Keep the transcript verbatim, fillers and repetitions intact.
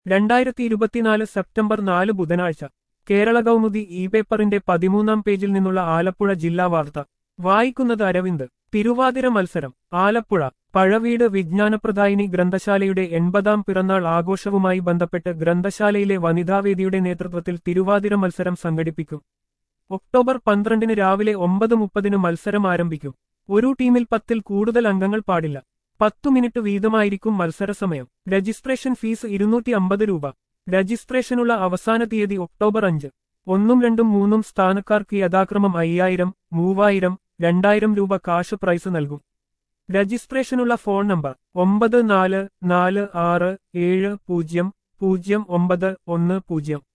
രണ്ടായിരത്തി ഇരുപത്തിനാല് സെപ്റ്റംബർ നാല് ബുധനാഴ്ച കേരള കൗമുദി ഇ പേപ്പറിന്റെ പതിമൂന്നാം പേജിൽ നിന്നുള്ള ആലപ്പുഴ ജില്ലാ വാർത്ത വായിക്കുന്നത് അരവിന്ദ്. തിരുവാതിര മത്സരം ആലപ്പുഴ. പഴവീട് വിജ്ഞാനപ്രദായിനി ഗ്രന്ഥശാലയുടെ എൺപതാം പിറന്നാൾ ആഘോഷവുമായി ബന്ധപ്പെട്ട് ഗ്രന്ഥശാലയിലെ വനിതാവേദിയുടെ നേതൃത്വത്തിൽ തിരുവാതിര മത്സരം സംഘടിപ്പിക്കും. ഒക്ടോബർ പന്ത്രണ്ടിന് രാവിലെ ഒമ്പത് മുപ്പതിന് മത്സരം ആരംഭിക്കും. ഒരു ടീമിൽ പത്തിൽ കൂടുതൽ അംഗങ്ങൾ പാടില്ല. പത്തു മിനിറ്റ് വീതമായിരിക്കും മത്സരസമയം. രജിസ്ട്രേഷൻ ഫീസ് ഇരുന്നൂറ്റി അമ്പത് രൂപ. രജിസ്ട്രേഷനുള്ള അവസാന തീയതി ഒക്ടോബർ അഞ്ച്. ഒന്നും രണ്ടും മൂന്നും സ്ഥാനക്കാർക്ക് യഥാക്രമം അയ്യായിരം, മൂവായിരം, രണ്ടായിരം രൂപ കാശ് പ്രൈസ് നൽകും. രജിസ്ട്രേഷനുള്ള ഫോൺ നമ്പർ ഒമ്പത് നാല് നാല് ആറ് ഏഴ് പൂജ്യം പൂജ്യം ഒമ്പത് ഒന്ന് പൂജ്യം.